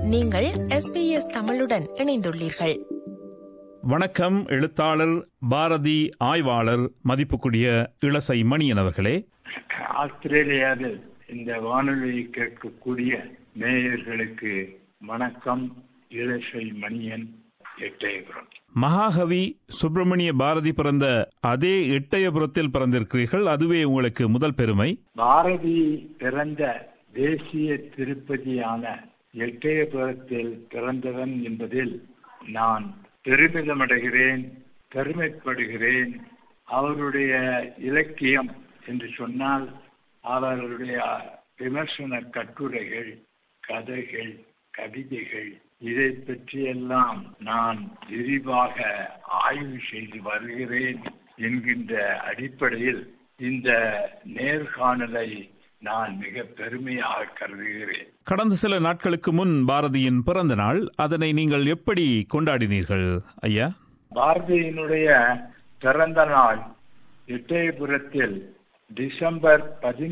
நீங்கள் SBS தமிழுடன் இணைந்துள்ளீர்கள். வணக்கம். எழுத்தாளர், பாரதி ஆய்வாளர், மதிப்புக்குரிய இளசை மணியன் அவர்களே. ஆஸ்திரேலியாவில் இந்த வானொலியை கேட்கக்கூடிய நேயர்களுக்கு வணக்கம். இளசை மணியன், எட்டயபுரம். மகாகவி சுப்பிரமணிய பாரதி பிறந்த அதே எட்டயபுரத்தில் பிறந்திருக்கிறீர்கள். அதுவே உங்களுக்கு முதல் பெருமை. பாரதி பிறந்த தேசிய திருப்பதியான எட்டயபுரத்தில் பிறந்தவன் என்பதில் நான் பெருமிதமடைகிறேன், பெருமைப்படுகிறேன். அவருடைய இலக்கியம் என்று சொன்னால் அவருடைய விமர்சன கட்டுரைகள், கதைகள், கவிதைகள், இதை பற்றியெல்லாம் நான் விரிவாக ஆய்வு செய்து வருகிறேன் என்கின்ற அடிப்படையில் இந்த நேர்காணலை நான் மிக பெருமையாக கருதுகிறேன். கடந்த சில நாட்களுக்கு முன் பாரதியின் பிறந்த நாள். அதனை நீங்கள் எப்படி கொண்டாடினீர்கள் ஐயா? பாரதியினுடைய பிறந்த நாள் எட்டயபுரத்தில் டிசம்பர்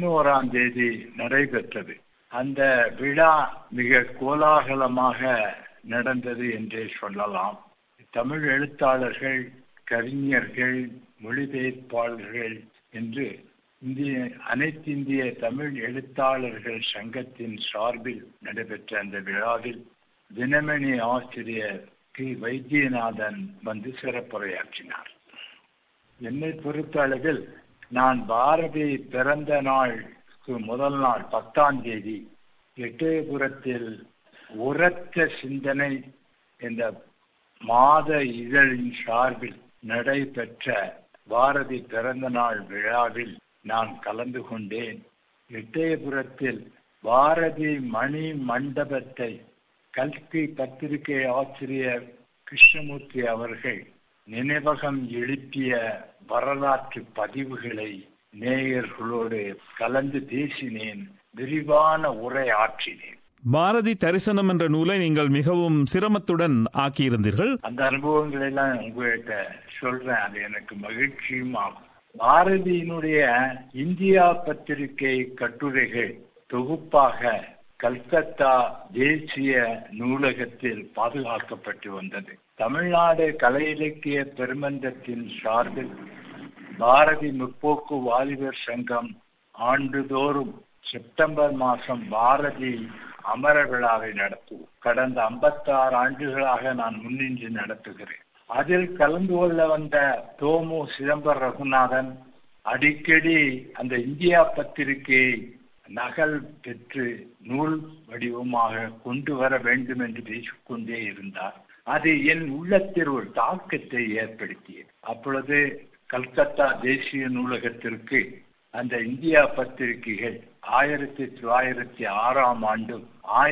11 நடைபெற்றது. அந்த விழா மிக கோலாகலமாக நடந்தது என்றே சொல்லலாம். தமிழ் எழுத்தாளர்கள், கவிஞர்கள், மொழிபெயர்ப்பாளர்கள் என்று அனைத்து இந்திய தமிழ் எழுத்தாளர்கள் சங்கத்தின் சார்பில் நடைபெற்ற அந்த விழாவில் தினமணி ஆசிரியர் கி. வைத்தியநாதன் வந்து சிறப்புரையாற்றினார். என்னை பொறுத்த அளவில் நான் பாரதி பிறந்த நாள் முதல் நாள் 10 எட்டயபுரத்தில் உரத்த சிந்தனை என்ற மாத இதழின் சார்பில் நடைபெற்ற பாரதி பிறந்த நாள் விழாவில் நான் கலந்து கொண்டேன். எட்டயபுரத்தில் பாரதி மணி மண்டபத்தை கல்கி பத்திரிகை ஆசிரியர் கிருஷ்ணமூர்த்தி அவர்கள் நினைவகம் எழுப்பிய வரலாற்று பதிவுகளை நேயர்களோடு கலந்து பேசினேன், விரிவான உரை ஆற்றினேன். பாரதி தரிசனம் என்ற நூலை நீங்கள் மிகவும் சிரமத்துடன் ஆக்கியிருந்தீர்கள். அந்த அனுபவங்களை எல்லாம் உங்கள்கிட்ட சொல்றேன். அது எனக்கு மகிழ்ச்சியும் ஆகும். பாரதியினுடைய இந்தியா பத்திரிகை கட்டுரைகள் தொகுப்பாக கல்கத்தா தேசிய நூலகத்தில் பாதுகாக்கப்பட்டு வந்தது. தமிழ்நாடு கலை இலக்கிய பெருமன்றத்தின் சார்பில் பாரதி முற்போக்கு வாலிபர் சங்கம் ஆண்டுதோறும் செப்டம்பர் மாதம் பாரதி அமர விழாவை நடத்தும். கடந்த 56 ஆண்டுகளாக நான் முன்னின்று நடத்துகிறேன். அதில் கலந்து கொள்ள வந்த தோமு சிதம்பர ரகுநாதன் அடிக்கடி அந்த இந்தியா பத்திரிகையை நகல் பெற்று நூல் வடிவமாக கொண்டு வர வேண்டும் என்று பேசிக்கொண்டே இருந்தார். அது என் உள்ளத்தில் ஒரு தாக்கத்தை ஏற்படுத்தியது. அப்பொழுது கல்கத்தா தேசிய நூலகத்திற்கு அந்த இந்தியா பத்திரிகைகள் 1906 ஆண்டும்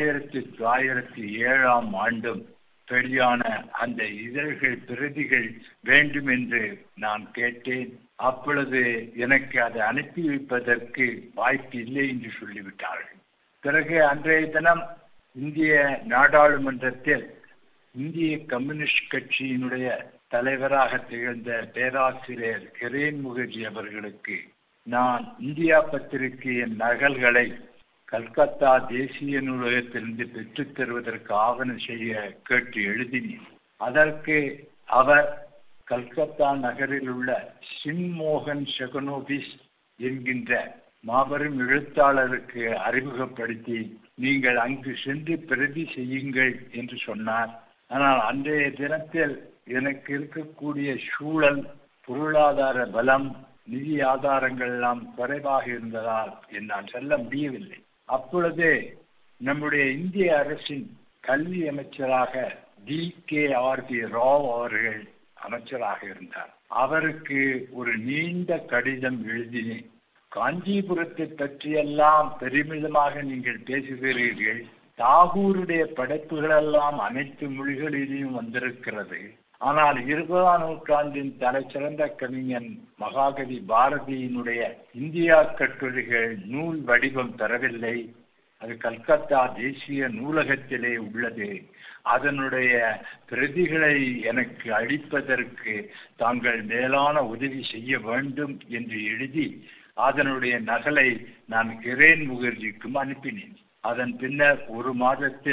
1907 ஆண்டும் வெளியான அந்த இதழ்கள் பிரதிகள் வேண்டும் என்று நான் கேட்டேன். அப்பொழுது எனக்கு அதை அனுப்பி வைப்பதற்கு வாய்ப்பு இல்லை என்று சொல்லிவிட்டார்கள். பிறகு அன்றைய தினம் இந்திய நாடாளுமன்றத்தில் இந்திய கம்யூனிஸ்ட் கட்சியினுடைய தலைவராக திகழ்ந்த பேராசிரியர் கிரண் முகர்ஜி அவர்களுக்கு நான் இந்தியா பத்திரிகையின் நகல்களை கல்கத்தா தேசிய நூலகத்திலிருந்து பெற்றுத் தருவதற்கு ஆவணம் செய்ய கேட்டு எழுதினேன். அதற்கு அவர் கல்கத்தா நகரில் உள்ள சின்மோகன் செகனோபிஸ் என்கின்ற மாபெரும் எழுத்தாளருக்கு அறிமுகப்படுத்தி நீங்கள் அங்கு சென்று பிரதி செய்யுங்கள் என்று சொன்னார். ஆனால் அன்றைய தினத்தில் எனக்கு இருக்கக்கூடிய சூழல், பொருளாதார பலம், நிதி ஆதாரங்கள் எல்லாம் குறைவாக இருந்ததால் என்னால் செல்ல முடியவில்லை. அப்பொழுது நம்முடைய இந்திய அரசின் கல்வி அமைச்சராக D.K.R.B. ராவ் அவர்கள் அமைச்சராக இருந்தார். அவருக்கு ஒரு நீண்ட கடிதம் எழுதினேன். காஞ்சிபுரத்தை பற்றியெல்லாம் பெருமிதமாக நீங்கள் பேசுகிறீர்கள். தாகூருடைய படைப்புகள் எல்லாம் அனைத்து மொழிகளிலும் வந்திருக்கிறது. ஆனால் 20ஆம் நூற்றாண்டின் தலை சிறந்த கவிஞன் மகாகவி பாரதியினுடைய இந்தியா கட்டுரைகள் நூல் வடிவம் பெறவில்லை. அது கல்கத்தா தேசிய நூலகத்திலே உள்ளது. அதனுடைய பிரதிகளை எனக்கு அளிப்பதற்கு தாங்கள் மேலான உதவி செய்ய வேண்டும் என்று எழுதி அதனுடைய நகலை நான் கிரண் முகர்ஜிக்கும் அனுப்பினேன். அதன் பின்னர் ஒரு மாதத்தில்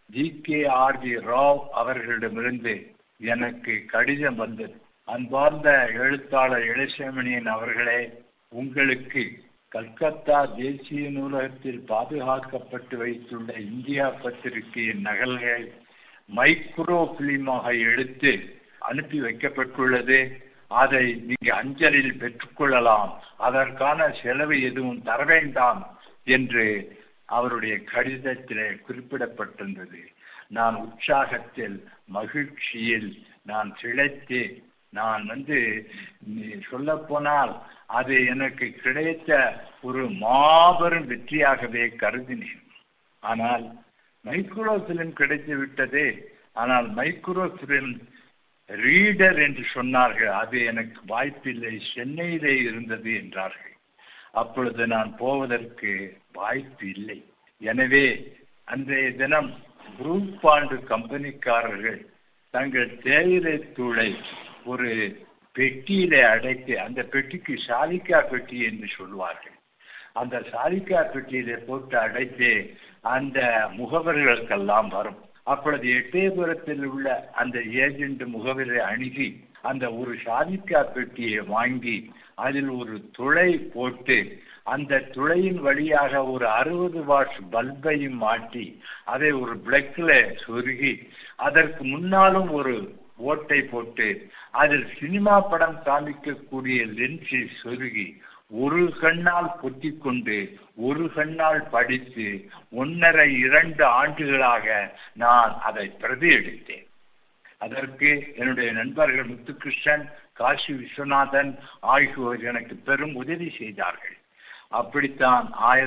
GKRG ராவ் அவர்களிடமிருந்து எனக்கு கடிதம் வந்தது. அன்பார்ந்த எழுத்தாளர் இளசேமணியன் அவர்களே, உங்களுக்கு கல்கத்தா தேசிய நூலகத்தில் பாதுகாக்கப்பட்டு வைத்துள்ள இந்தியா பத்திரிகையின் நகல்கள் மைக்ரோ பிலிமாக எடுத்து அனுப்பி வைக்கப்பட்டுள்ளது. அதை நீங்க அஞ்சலில் பெற்றுக்கொள்ளலாம், அதற்கான செலவு எதுவும் தர வேண்டாம் என்று அவருடைய கடிதத்திலே குறிப்பிடப்பட்டிருந்தது. நான் உற்சாகத்தில் மகிழ்ச்சியில் நான் திளைத்து, நான் சொல்ல போனால் அது எனக்கு கிடைத்த ஒரு மாபெரும் வெற்றியாகவே கருதினேன். ஆனால் மைக்ரோ பிலிம் கிடைத்து விட்டது. ஆனால் மைக்ரோ பிலிம் ரீடர் என்று சொன்னார்கள். அது எனக்கு வாய்ப்பில்லை, சென்னையிலே இருந்தது என்றார்கள். அப்பொழுது நான் போவதற்கு வாய்ப்பு இல்லை. எனவே அன்றைய தினம் குரூப் பாண்டு கம்பெனிக்காரர்கள் தங்கள் தேயிலை தூளை ஒரு பெட்டியிலே அடைத்து, அந்த பெட்டிக்கு சாலிக்கா பெட்டி என்று சொல்வார்கள், அந்த சாலிக்கா பெட்டியிலே போட்டு அடைத்து அந்த முகவர்களுக்கெல்லாம் வரும். அப்பொழுது எட்டயபுரத்தில் உள்ள அந்த ஏஜென்ட் முகவரை அணுகி அந்த ஒரு சாலிக்கா பெட்டியை வாங்கி அதில் ஒரு துளை போட்டு அந்த துளையின் வழியாக ஒரு 60 வாட்ஸ் பல்பையும் மாட்டி அதை ஒரு பிளக்ல சொருகி அதற்கு முன்னாலும் ஒரு ஓட்டை போட்டு அதில் சினிமா படம் காமிக்கக்கூடிய லென்ஸை சொருகி ஒரு கண்ணால் பொத்தி கொண்டு ஒரு கண்ணால் படித்து 1.5-2 ஆண்டுகளாக நான் அதை பிரதி எடுத்தேன். அதற்கு என்னுடைய நண்பர்கள் முத்துகிருஷ்ணன், காசி விஸ்வநாதன் ஆகியோர் எனக்கு பெரும் உதவி செய்தார்கள். அப்படித்தான்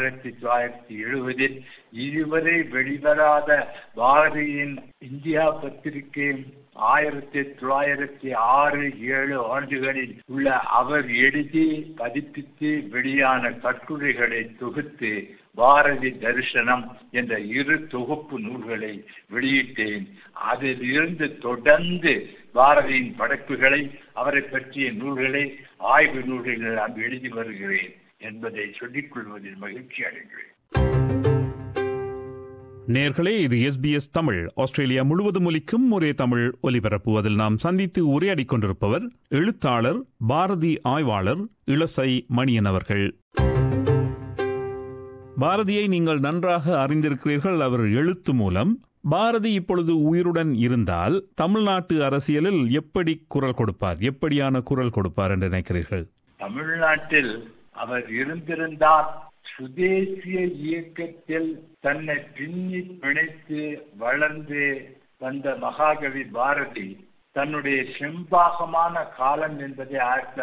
1970 இதுவரை வெளிவராத பாரதியின் இந்தியா பத்திரிகை 1906-7 ஆண்டுகளில் உள்ள அவர் எழுதி பதிப்பித்து வெளியான கட்டுரைகளை தொகுத்து பாரதி தரிசனம் என்ற 2 தொகுப்பு நூல்களை வெளியிட்டேன். அதில் இருந்து தொடர்ந்து பாரதியின் படைப்புகளை, அவரை பற்றிய நூல்களை, ஆய்வு நூல்களை நான் எழுதி வருகிறேன் என்பதை சொல்லிக் கொள்வதில் மகிழ்ச்சி அடைகிறேன். நேர்களே, இது SBS தமிழ். ஆஸ்திரேலியா முழுவதும் ஒலிக்கும் ஒரே தமிழ் ஒலிபரப்பு. அதில் நாம் சந்தித்து உரையாடிக் கொண்டிருப்பவர் எழுத்தாளர், பாரதி ஆய்வாளர் இளசை மணியன் அவர்கள். பாரதியை நீங்கள் நன்றாக அறிந்திருக்கிறீர்கள். அவர் எழுத்து மூலம். பாரதி இப்பொழுது உயிருடன் இருந்தால் தமிழ்நாட்டு அரசியலில் எப்படி குரல் கொடுப்பார், எப்படியான குரல் கொடுப்பார் என்று நினைக்கிறீர்கள்? தமிழ்நாட்டில் அவர் இருந்திருந்தால் சுதேசிய இயக்கத்தில் தன்னை பின்னி பிணைத்து வளர்ந்து வந்த மகாகவி பாரதி தன்னுடைய செம்பாகமான காலம் என்பதை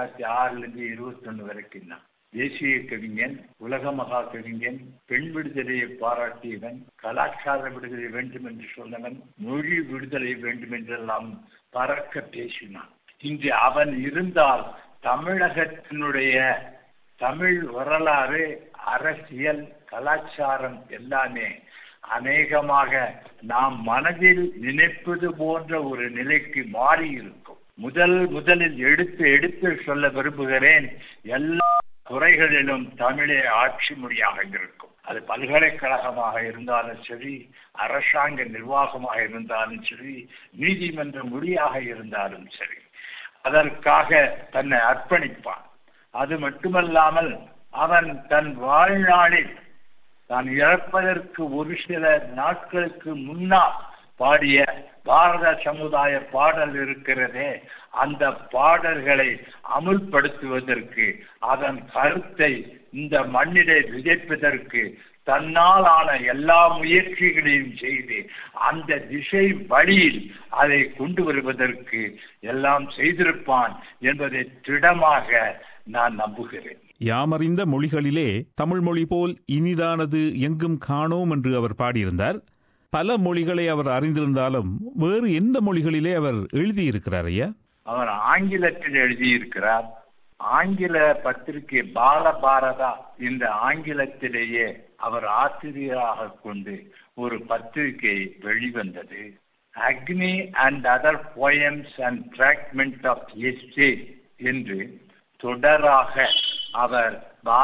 1906-21 வரைக்கும் தான். தேசிய கவிஞன், உலக மகா கவிஞன், பெண் விடுதலையை பாராட்டியவன், கலாச்சார விடுதலை வேண்டும் என்று சொன்னவன், மொழி விடுதலை வேண்டும் என்றெல்லாம் பறக்க பேசினான். இன்று அவன் இருந்தால் தமிழகத்தினுடைய தமிழ் வரலாறு, அரசியல், கலாச்சாரம் எல்லாமே அநேகமாக நாம் மனதில் நினைப்பது போன்ற ஒரு நிலைக்கு மாறி இருக்கும். முதலில் எடுத்து சொல்ல விரும்புகிறேன், எல்லா துறைகளிலும் தமிழே ஆட்சி மொழியாக இருக்கும். அது பல்கலைக்கழகமாக இருந்தாலும் சரி, அரசாங்க நிர்வாகமாக இருந்தாலும் சரி, நீதிமன்ற மொழியாக இருந்தாலும் சரி, அதற்காக தன்னை அர்ப்பணிப்பான். அது மட்டுமல்லாமல் அவன் தன் வாழ்நாளில் தான் இறப்பதற்கு ஒரு சில நாட்களுக்கு முன்னால் பாடிய பாரத சமுதாய பாடல் இருக்கிறதே, அந்த பாடல்களை அமுல்படுத்துவதற்கு, அதன் கருத்தை இந்த மண்ணிலே விதைப்பதற்கு தன்னால் ஆன எல்லா முயற்சிகளையும் செய்து அந்த திசை வழியில் அதை கொண்டு வருவதற்கு எல்லாம் செய்திருப்பான் என்பதை திடமாக நான் நம்புகிறேன். யாமறிந்த மொழிகளிலே தமிழ் மொழி போல் இனிதானது எங்கும் காணோம் என்று அவர் பாடியிருந்தார். பல மொழிகளை அவர் அறிந்திருந்தாலும் வேறு எந்த மொழிகளிலே அவர் எழுதியிருக்கிறார் ஐயா? அவர் ஆங்கிலத்தில் எழுதியிருக்கிறார். ஆங்கில பத்திரிகை பாலபாரதா இந்த ஆங்கிலத்திலேயே அவர் ஆசிரியராக கொண்டு ஒரு பத்திரிகை வெளிவந்தது. Agni and other poems and fragment of essay என்று தொடராக அவர்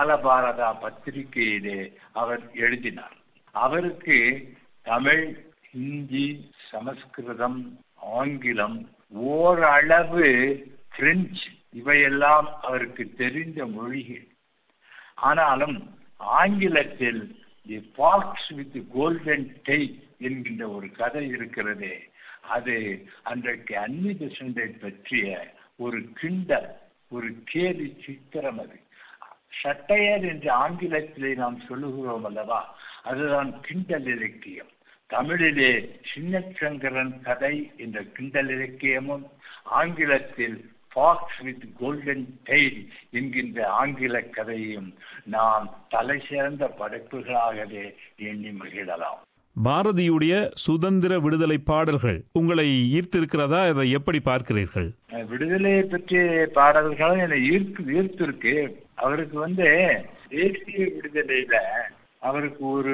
பாலபாரதா பத்திரிகையிலே அவர் எழுதினார். அவருக்கு தமிழ், ஹிந்தி, சமஸ்கிருதம், ஆங்கிலம், ஓரளவு பிரெஞ்சு, இவையெல்லாம் அவருக்கு தெரிந்த மொழிகள். ஆனாலும் ஆங்கிலத்தில் the fox with golden tail என்கின்ற ஒரு கதை இருக்கிறதே, அது அன்றைக்கு அன்னி பெசண்டை பற்றிய ஒரு கிண்டல், ஒரு கேலி சித்திரம். அது சட்டையர் என்று ஆங்கிலத்திலே நாம் சொல்லுகிறோம் அல்லவா, அதுதான் கிண்டல் இலக்கியம். தமிழிலே சின்னச்சங்கரன் கதை என்ற கிண்டல் இலக்கியமும், ஆங்கிலத்தில் ஃபாக்ஸ் வித் கோல்டன் டெயில் என்கின்ற ஆங்கில கதையும் நாம் தலை சிறந்த படைப்புகளாகவே எண்ணி மகிழலாம். பாரதியுடைய சுதந்திர விடுதலை பாடல்கள் உங்களை ஈர்த்திருக்கிறதா? அதை எப்படி பார்க்கிறீர்கள்? விடுதலையை பற்றிய பாடல்களும் என்னை ஈர்த்திருக்கு. அவருக்கு தேசிய விடுதலையில அவருக்கு ஒரு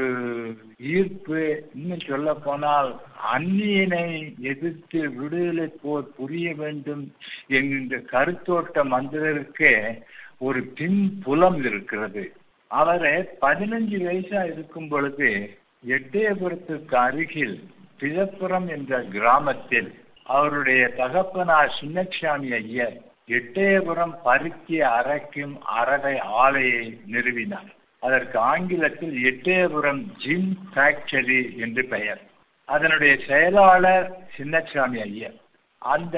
ஈர்ப்பு. இன்னும் சொல்ல போனால் அந்நியனை எதிர்த்து விடுதலை போர் புரிய வேண்டும் என்கின்ற கருத்தோட்டம் வந்ததற்கு ஒரு பின்புலம் இருக்கிறது. அவரை 15 வயசா இருக்கும் பொழுது எட்டயபுரத்துக்கு அருகில் பிதப்புரம் என்ற கிராமத்தில் அவருடைய தகப்பனார் சின்னசாமி ஐயர் எட்டயபுரம் பருத்தி அரைக்கும் அறவை ஆலையை நிறுவினார். அதற்கு ஆங்கிலத்தில் எட்டயபுரம் ஜிம் ஃபேக்டரி என்று பெயர். அதனுடைய செயலாளர் சின்னசாமி ஐயர். அந்த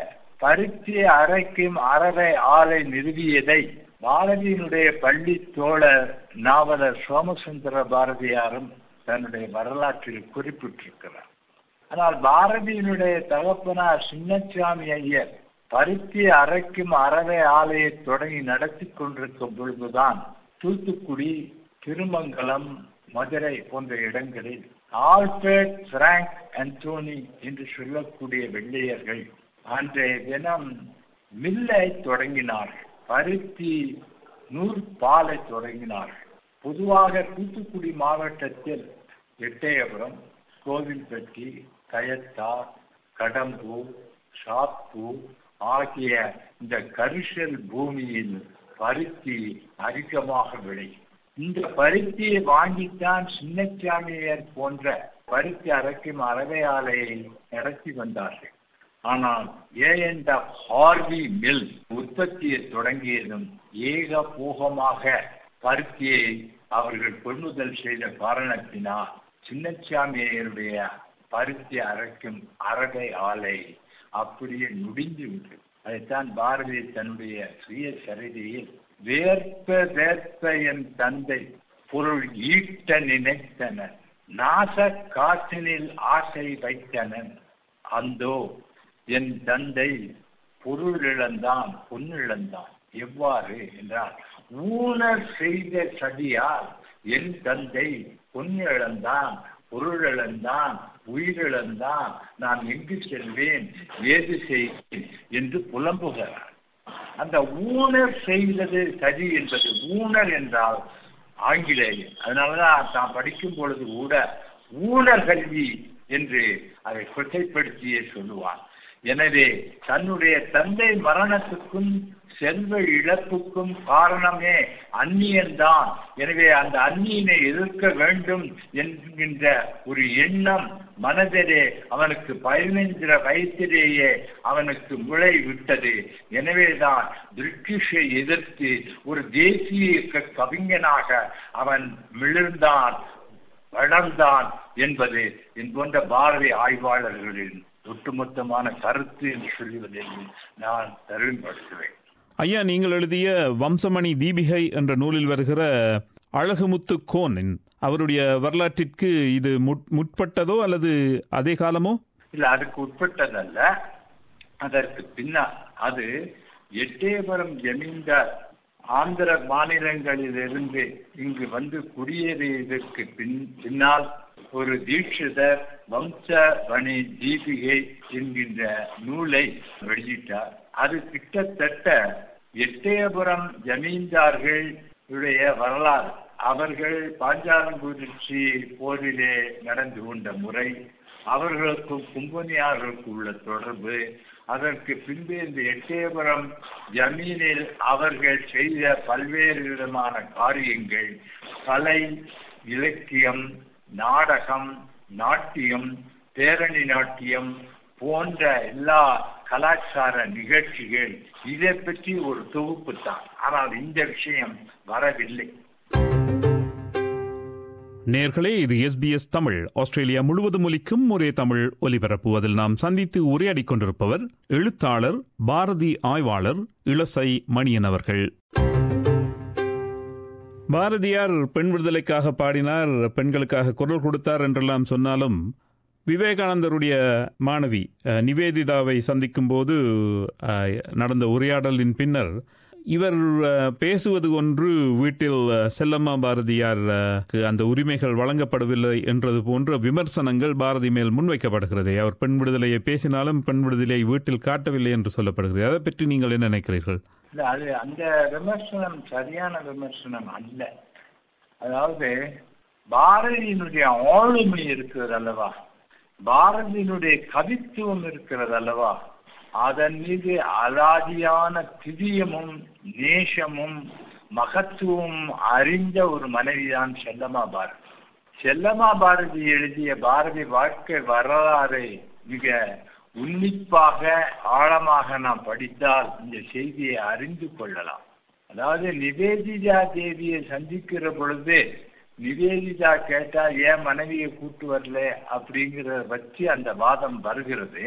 பருத்தி அரைக்கும் அறவை ஆலை நிறுவியதை பாரதியினுடைய பள்ளி தோழர் நாவலர் சோமசுந்தர பாரதியாரும் தன்னுடைய வரலாற்றில் குறிப்பிட்டிருக்கிறார். ஆனால் பாரதியினுடைய தகப்பனார் சின்னசாமி ஐயர் பருத்தி அரைக்கும் அறவை ஆலையை தொடங்கி நடத்தி கொண்டிருக்கும் பொழுதுதான் தூத்துக்குடி, திருமங்கலம், மதுரை போன்ற இடங்களில் ஆல்பர்ட் பிராங்க் அந்தோனி என்று சொல்லக்கூடிய வெள்ளையர்கள் அன்றைய தினம் மில்லை தொடங்கினார்கள். பருத்தி நூற்பாலை தொடங்கினார்கள். பொதுவாக தூத்துக்குடி மாவட்டத்தில் எட்டயபுரம், கோவில்பட்டி, கயத்தார், கடம்பூர், சாத்தூர் ஆகிய இந்த கரிசல் பூமியில் பருத்தி அதிகமாக விளையும். இந்த பருத்தியை வாங்கித்தான் சின்னசாமியார் போன்ற பருத்தி அரைக்கும் அறவை ஆலையை நடத்தி வந்தார்கள். ஆனால் A&F ஹார்வி மில் உற்பத்தியை தொடங்கியதும் ஏகபோகமாக பருத்தியை அவர்கள் கொள்முதல் செய்த காரணத்தினால் சின்னசாமியருடைய பருத்தி அரைக்கும் அறவை ஆலை அப்படியே நுடிந்து விட்டது. அதைத்தான் பாரதி தன்னுடைய சுய சரிதையில் வேற்ப வேற்ப என் தந்தை பொருள் ஈட்ட நினைத்தனன், நாச காற்றினில் ஆசை வைத்தனன், அந்தோ என் தந்தை பொருள் இழந்தான், பொன்னிழந்தான். எவ்வாறு என்றால், ஊனர் செய்த சதியால் என் தந்தை பொன்னிழந்தான், பொருள் இழந்தான், உயிரிழந்தான், நான் எங்கு செல்வேன், ஏது செய்வேன் என்று புலம்புகிறார். அந்த ஊனர் செய்தது சதி என்பது, ஊனர் என்றால் ஆங்கிலேயர். அதனாலதான் தான் படிக்கும் பொழுது கூட ஊனர் கல்வி என்று அதை கொச்சைப்படுத்தியே சொல்லுவான். எனவே தன்னுடைய தந்தை மரணத்துக்கும் செல்வ இழப்புக்கும் காரணமே அந்நியன்தான். எனவே அந்த அந்நியனை எதிர்க்க வேண்டும் என்கின்ற ஒரு எண்ணம் மனதிலே அவனுக்கு 15 வயசிலேயே அவனுக்கு முளை விட்டது. எனவேதான் பிரிட்டிஷை எதிர்த்து ஒரு தேசிய கவிஞனாக அவன் மிளர்ந்தான், வளர்ந்தான் என்பது என் போன்ற பாரதி ஆய்வாளர்களின் ஒட்டுமொத்தமான கருத்து என்று சொல்லுவதை நான் தருவின்படுத்துவேன். ஐயா, நீங்கள் எழுதிய வம்சமணி தீபிகை என்ற நூலில் வருகிற அழகுமுத்து கோன் அவருடைய வரலாற்றிற்கு இது முற்பட்டதோ அல்லது அதே காலமோ? இல்ல, அதுக்கு உட்பட்டதல்ல, அதற்கு பின்னால். அது எட்டயபுரம் ஜமீன்தார் ஆந்திர மாநிலங்களிலிருந்து இங்கு வந்து குடியேறியதற்கு பின்னால் ஒரு தீட்சிதர் வம்சமணி தீபிகை என்கின்ற நூலை வெளியிட்டார். அது கிட்டத்தட்ட எட்டயபுரம் ஜமீன்தார்களுடைய வரலாறு, அவர்கள் பாஞ்சாலங்குறிச்சி போரிலே நடந்து கொண்ட முறை, அவர்களுக்கும் கும்பனியார்களுக்கு உள்ள தொடர்பு, அதற்கு பின்பு இந்த எட்டயபுரம் ஜமீனில் அவர்கள் செய்த பல்வேறு விதமான காரியங்கள், கலை, இலக்கியம், நாடகம், நாட்டியம், பேரணி நாட்டியம் போன்ற எல்லா கலாச்சார நிகழ்ச்சிகள் இதை பற்றி ஒரு தொகுப்பு தான். ஆனால் இந்த விஷயம் வரவில்லை. நேர்களே, இது SBS தமிழ், ஆஸ்திரேலியா முழுவதும் ஒலிக்கும் ஒரே தமிழ் ஒலிபரப்பு. அதில் நாம் சந்தித்து உரையாடிக் கொண்டிருப்பவர் எழுத்தாளர், பாரதி ஆய்வாளர் இளசை மணியன் அவர்கள். பாரதியார் பெண் விடுதலைக்காக பாடினார், பெண்களுக்காக குரல் கொடுத்தார் என்றெல்லாம் சொன்னாலும் விவேகானந்தருடைய மாணவி நிவேதிதாவை சந்திக்கும் போது நடந்த உரையாடலின் பின்னர் இவர் பேசுவது ஒன்று, வீட்டில் செல்லம்மா பாரதியாருக்கு அந்த உரிமைகள் வழங்கப்படவில்லை என்றது போன்ற விமர்சனங்கள் பாரதி மேல் முன்வைக்கப்படுகிறது. அவர் பெண் விடுதலையை பேசினாலும் பெண் விடுதலையை வீட்டில் காட்டவில்லை என்று சொல்லப்படுகிறது. அதை பற்றி நீங்கள் என்ன நினைக்கிறீர்கள்? அது அந்த விமர்சனம் சரியான விமர்சனம் அல்ல. அதாவது பாரதியினுடைய ஆளுமை இருக்கிறது அல்லவா, பாரதியினுடைய கவித்துவம் இருக்கிறது அல்லவா, அதன் மீது அலாதியான பிரியமும் நேசமும் மகத்துவம் அறிந்த ஒரு மனைவிதான் செல்லம்மா பாரதி. செல்லம்மா பாரதி எழுதிய பாரதி வாழ்க்கை வரலாறை மிக உன்னிப்பாக ஆழமாக நாம் படித்தால் இந்த செய்தியை அறிந்து கொள்ளலாம். அதாவது நிவேதிதா தேவியை சந்திக்கிற பொழுது நிவேதிதா கேட்டா ஏன் மனைவியை கூட்டு வரல அப்படிங்கிறத பற்றி அந்த வாதம் வருகிறது.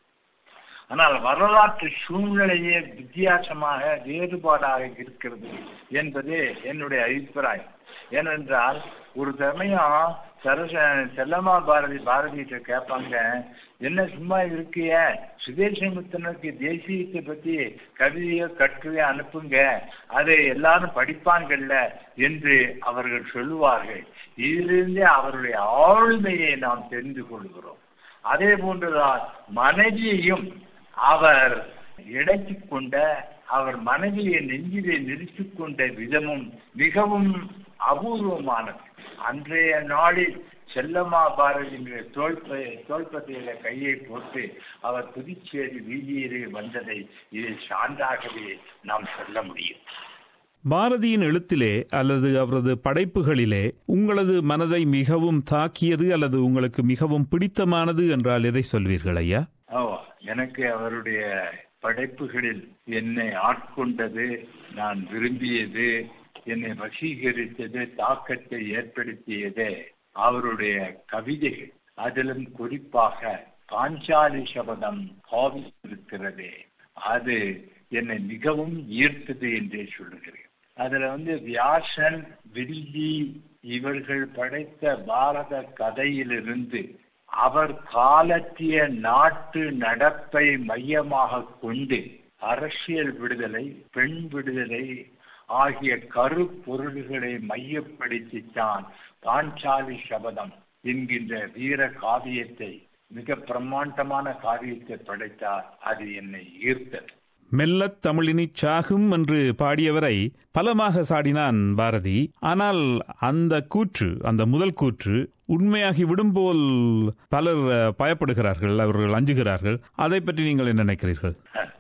ஆனால் வரலாற்று சூழ்நிலையே வித்தியாசமாக வேறுபாடாக இருக்கிறது என்பது என்னுடைய அபிப்பிராயம். ஏனென்றால் ஒரு சமயம் செல்லம்மா பாரதியிட்ட கேட்பாங்க, என்ன சும்மா இருக்கிய, சுதேசமித்தனுக்கு தேசியத்தை பத்தி கவிதையோ கட்டுரையோ அனுப்புங்க, அதை எல்லாரும் படிப்பாங்கல்ல என்று அவர்கள் சொல்லுவார்கள். இதிலிருந்தே அவருடைய ஆளுமையை நாம் தெரிந்து கொள்கிறோம். அதே போன்றுதான் மனைவியையும் அவர் இணைத்துக் கொண்ட, அவர் மனைவியை நெஞ்சிலே நிறுத்திக் கொண்ட விதமும் மிகவும் அபூர்வமானது. அன்றைய நாளில் செல்லம்மா பாரதியினுடைய தோள்பட்டையில கையை போட்டு அவர் புதுச்சேரி வீதியிலே வந்ததை இதை சான்றாகவே நாம் சொல்ல முடியும். பாரதியின் எழுத்திலே அல்லது அவரது படைப்புகளிலே உங்களது மனதை மிகவும் தாக்கியது அல்லது உங்களுக்கு மிகவும் பிடித்தமானது என்றால் எதை சொல்வீர்கள் ஐயா? எனக்கு அவருடைய படைப்புகளில் என்னை ஆட்கொண்டது, நான் விரும்பியது, என்னை வசீகரித்தது, தாக்கத்தை ஏற்படுத்தியது அவருடைய கவிதைகள். அதிலும் குறிப்பாக பாஞ்சாலி சபதம் காவியம் இருக்கிறது, அது என்னை மிகவும் ஈர்த்தது என்றே சொல்லுகிறேன். அதுல வியாசன், வில்லி இவர்கள் படைத்த பாரத கதையிலிருந்து அவர் காலத்திய நாட்டு நடப்பை மையமாக கொண்டு அரசியல் விடுதலை, பெண் விடுதலை ஆகிய கருப்பொருள்களை மையப்படுத்தித்தான் பாஞ்சாலி சபதம் என்கின்ற வீர காவியத்தை, மிக பிரம்மாண்டமான காவியத்தை படைத்தார். அது என்னை ஈர்த்தது. மெல்லத் தமிழினி சாகும் என்று பாடியவரை பலமாக சாடினான் பாரதி. ஆனால் அந்த கூற்று, அந்த முதல் கூற்று உண்மையாகி விடும் போல் பலர் பயப்படுகிறார்கள், அவர்கள் அஞ்சுகிறார்கள். அதை பற்றி நீங்கள் என்ன நினைக்கிறீர்கள்?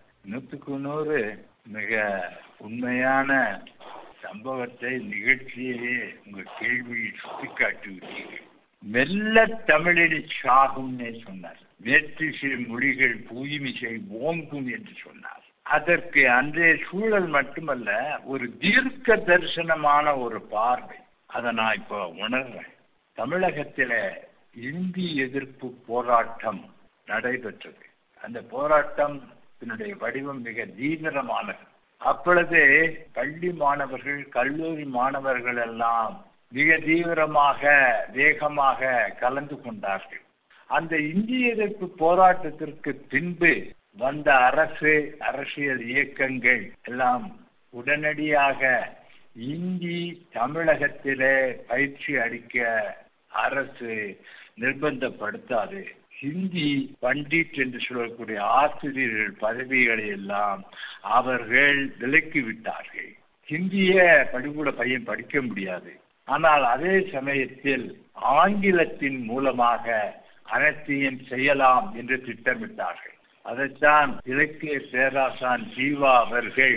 100% மிக உண்மையான சம்பவத்தை, நிகழ்ச்சியையே உங்க கேள்வியை சுட்டிக்காட்டிவிட்டீர்கள். மெல்ல தமிழினி சாகும்னே சொன்னார். வேற்றிசை மொழிகள் பூமிசை ஓங்கும் என்று சொன்னார். அதற்கு அன்றைய சூழல் மட்டுமல்ல, ஒரு தீர்க்க தரிசனமான ஒரு பார்வை. அதை நான் இப்ப உணர்றேன். தமிழகத்தில இந்தி எதிர்ப்பு போராட்டம் நடைபெற்றது. அந்த போராட்டம் இதனுடைய வடிவம் மிக தீவிரமானது. அப்பொழுது பள்ளி மாணவர்கள், கல்லூரி மாணவர்கள் எல்லாம் மிக தீவிரமாக, வேகமாக கலந்து கொண்டார்கள். அந்த இந்திய எதிர்ப்பு போராட்டத்திற்கு பின்பு வந்த அரசியல் இயக்கங்கள் எல்லாம் உடனடியாக இந்தி தமிழகத்திலே பயிற்சி அளிக்க அரசு நிர்பந்தப்படுத்தாது. ஹிந்தி பண்டிட் என்று சொல்லக்கூடிய ஆசிரியர்கள் பதவிகளை எல்லாம் அவர்கள் விலக்கிவிட்டார்கள். ஹிந்திய பள்ளிக்கூட பையன் படிக்க முடியாது. ஆனால் அதே சமயத்தில் ஆங்கிலத்தின் மூலமாக அனைத்தையும் செய்யலாம் என்று திட்டமிட்டார்கள். அதைத்தான் இலக்கிய பேராசான் ஜீவா அவர்கள்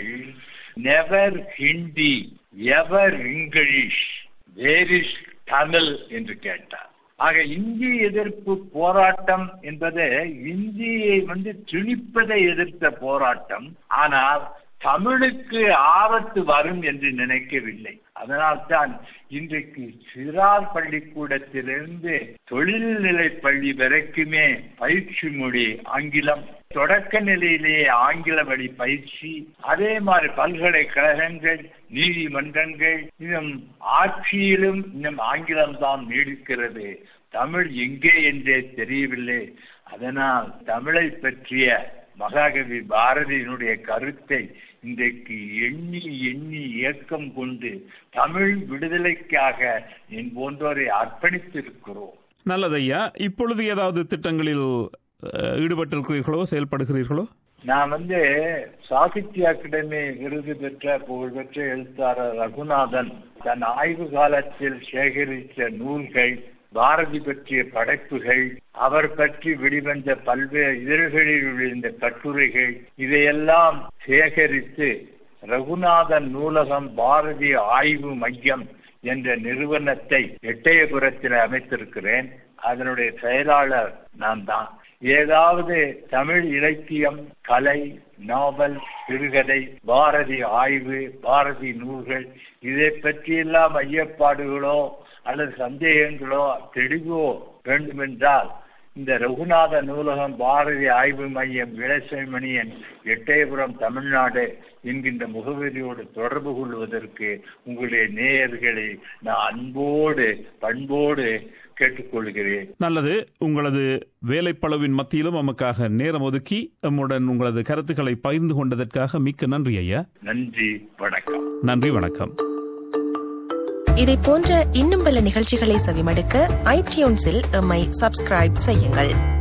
never Hindi ever English where is Tamil என்று கேட்டார். ஆக இந்தி எதிர்ப்பு போராட்டம் என்பது இந்தியை திணிப்பதை எதிர்த்த போராட்டம். ஆனால் தமிழுக்கு ஆபத்து வரும் என்று நினைக்கவில்லை. அதனால்தான் இன்றைக்கு சிறார் பள்ளிக்கூடத்திலிருந்து தொழில்நிலை பள்ளி வரைக்குமே பயிற்சி மொழி ஆங்கிலம், தொடக்க நிலையிலேயே ஆங்கில வழி பயிற்சி, அதே மாதிரி பல்கலைக்கழகங்கள், நீதிமன்றங்கள், இன்னும் ஆட்சியிலும் இன்னும் ஆங்கிலம்தான் நீடிக்கிறது. தமிழ் எங்கே என்றே தெரியவில்லை. அதனால் தமிழை பற்றிய மகாகவி பாரதியினுடைய கருத்தை இன்றைக்கு எண்ணி எண்ணி ஏக்கம் கொண்டு தமிழ் விடுதலைக்காக என் போன்றோரை அர்ப்பணித்திருக்கிறோம். நல்லதையா. இப்பொழுது ஏதாவது திட்டங்களில் ஈடுபட்டிருக்கிறீர்களோ, செயல்படுகிறீர்களோ? நான் சாகித்ய அகாடமி விருது பெற்ற புகழ்பெற்ற எழுத்தாளர் ரகுநாதன் தன் ஆய்வு காலத்தில் சேகரித்த நூல்கள், பாரதி பற்றிய படைப்புகள், அவர் பற்றி வெளிவந்த பல்வேறு இதழ்களில் விழுந்த கட்டுரைகள், இதையெல்லாம் சேகரித்து ரகுநாதன் நூலகம் பாரதி ஆய்வு மையம் என்ற நிறுவனத்தை எட்டயபுரத்தில் அமைத்திருக்கிறேன். அதனுடைய செயலாளர் நான் தான். ஏதாவது தமிழ் இலக்கியம், கலை, நாவல், சிறுகதை, பாரதி ஆய்வு, பாரதி நூல்கள், இதை பற்றியெல்லாம் ஐயப்பாடுகளோ அல்லது சந்தேகங்களோ தெளிவோ வேண்டுமென்றால் இந்த ரகுநாத நூலகம் பாரதி ஆய்வு மையம், இளசைமணியன், எட்டயபுரம், தமிழ்நாடு என்கின்ற முகவரியோடு தொடர்பு கொள்வதற்கு உங்களுடைய நேயர்களை நான் அன்போடு பண்போடு கேட்டுக்கொள்கிறேன். நல்லது. உங்களது வேலைப்பளவின் மத்தியிலும் நமக்காக நேரம் ஒதுக்கி நம்முடன் உங்களது கருத்துக்களை பகிர்ந்து கொண்டதற்காக மிக்க நன்றி ஐயா. நன்றி, வணக்கம். நன்றி, வணக்கம். இதை போன்ற இன்னும் பல நிகழ்ச்சிகளை செவிமடுக்க iTunes-இல் எம்மை சப்ஸ்கிரைப் செய்யுங்கள்.